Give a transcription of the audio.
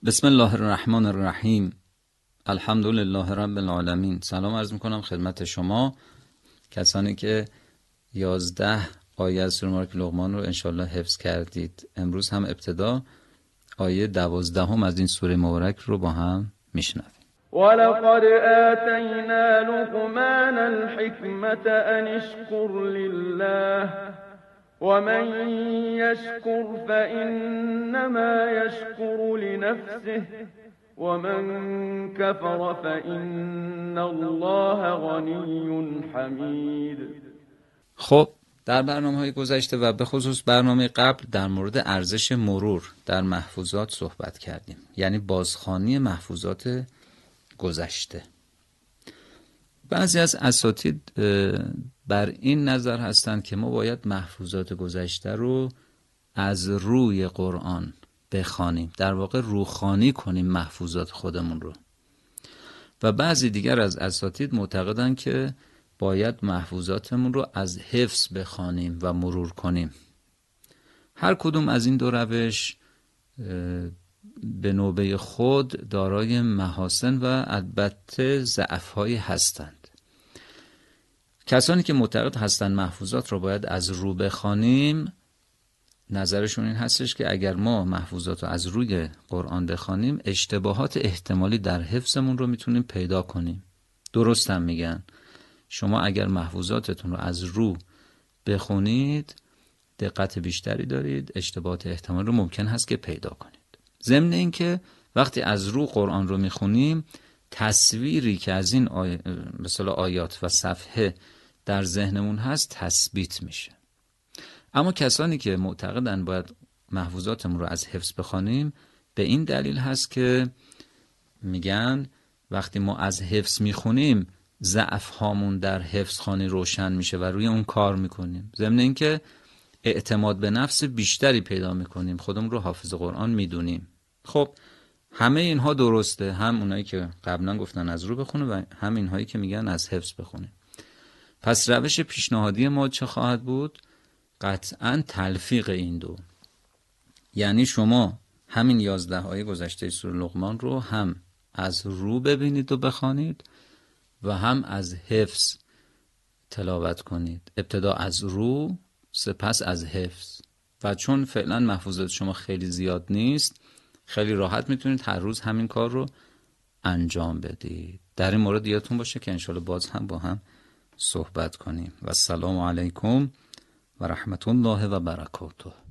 بسم الله الرحمن الرحیم. الحمد لله رب العالمین. سلام عرض میکنم خدمت شما کسانی که 11 آیه از سوره مبارکه لقمان رو انشالله حفظ کردید. امروز هم ابتدا آیه 12 از این سوره مبارک رو با هم میشنویم. ولقد آتینا لقمان الحکمة ان اشکر لله ومن يشكر فإنما يشكر لنفسه ومن كفر فإن الله غني حمید. خب در برنامه‌های گذشته و به خصوص برنامه قبل در مورد ارزش مرور در محفوظات صحبت کردیم، یعنی بازخوانی محفوظات گذشته. بعضی از اساتید بر این نظر هستند که ما باید محفوظات گذشته رو از روی قرآن بخوانیم، در واقع روخوانی کنیم محفوظات خودمون رو. و بعضی دیگر از اساتید معتقدند که باید محفوظاتمون رو از حفظ بخوانیم و مرور کنیم. هر کدوم از این دو روش به نوبه خود دارای محاسن و البته ضعف‌هایی هستند. کسانی که معتقد هستند محفوظات رو باید از رو بخوانیم، نظرشون این هستش که اگر ما محفوظات رو از روی قرآن بخوانیم اشتباهات احتمالی در حفظمون رو میتونیم پیدا کنیم. درست هم میگن. شما اگر محفوظاتتون رو از رو بخونید دقت بیشتری دارید، اشتباهات احتمالی رو ممکن هست که پیدا کنید. ضمن این که وقتی از رو قرآن رو میخونیم تصویری که از این مثلا آیات و صفحه در ذهنمون هست تثبیت میشه. اما کسانی که معتقدن باید محفوظاتمون رو از حفظ بخوانیم به این دلیل هست که میگن وقتی ما از حفظ میخونیم ضعف هامون در حفظ خوانی روشن میشه و روی اون کار میکنیم. ضمن این که اعتماد به نفس بیشتری پیدا میکنیم، خودمون رو حافظ قرآن میدونیم. خب همه اینها درسته، هم اونایی که قبلا گفتن از رو بخونه و هم اینهایی که میگن از حفظ بخونه. پس روش پیشنهادی ما چه خواهد بود؟ قطعاً تلفیق این دو. یعنی شما همین 11 آیه گذشته سوره لقمان رو هم از رو ببینید و بخوانید و هم از حفظ تلاوت کنید. ابتدا از رو، سپس از حفظ. و چون فعلا محفوظات شما خیلی زیاد نیست، خیلی راحت میتونید هر روز همین کار رو انجام بدید. در این مورد یادتون باشه که انشالله باز هم با هم صحبت کنیم. و السلام علیکم و رحمت الله و برکاته.